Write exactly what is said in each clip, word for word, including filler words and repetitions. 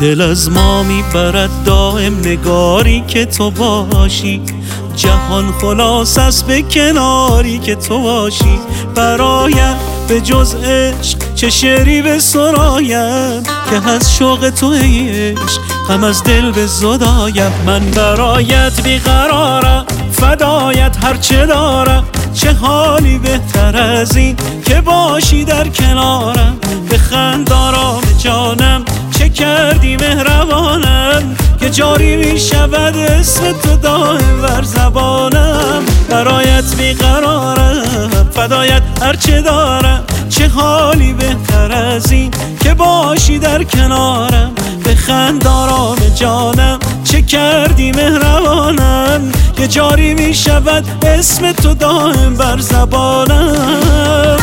دل از ما میبرد دائم نگاری که تو باشی، جهان خلاص است به کناری که تو باشی. برایم به جز عشق چه شعری به سرایم، که از شوق تو ای عشق غم از دل به زدایم. من برایت بیقرارم فدایت هرچه دارم، چه حالی بهتر از این که باشی در کنارم. بخند آرام جانم چه کردی مهربانم، که جاری می شود اسم تو دائم بر زبانم. برایت بیقرارم فدایت هرچه دارم، چه حالی بهتر از این که باشی در کنارم. بخند آرام جانم چه کردی مهربانم، که جاری می شود اسم تو دائم بر زبانم.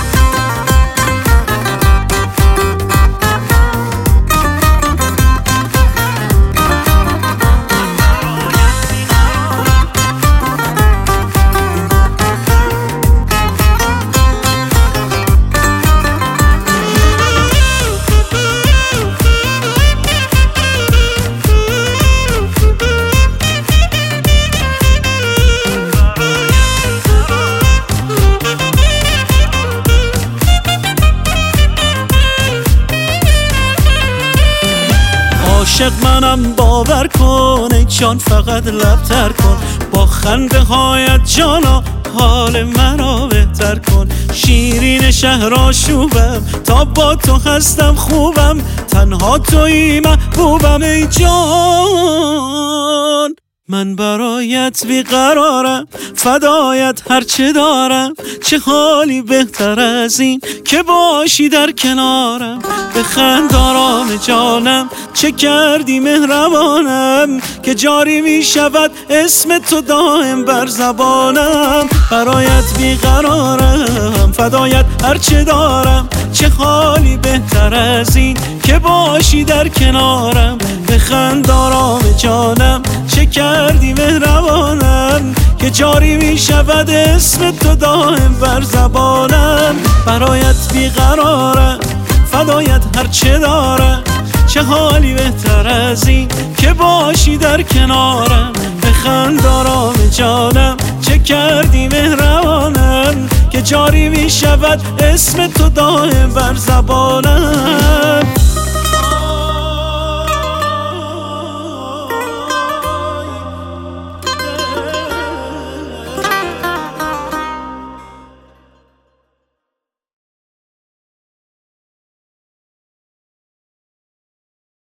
عاشق منم باور کن ای جان، فقط لبتر کن با خنده هایت جانا، حال مرا بهتر کن. شیرین شهر آشوبم تا با تو هستم خوبم، تنها تویی محبوبم ای جان. من برایت بیقرارم فدایت هرچه دارم، چه حالی بهتر از این که باشی در کنارم. بخند آرام جانم چه کردی مهربانم، که جاری می شود اسم تو دائم بر زبانم. برایت بیقرارم فدایت هرچه دارم، چه حالی بهتر از این که باشی در کنارم. بخند آرام جانم چه کردی مهربانم، که جاری می شود اسم تو دائم بر زبانم. برایت بیقرارم فدایت هرچه دارم، چه حالی بهتر از این که باشی در کنارم. بخند آرام جانم چه کردی مهربانم، که جاری می شود اسم تو دائم بر زبانم.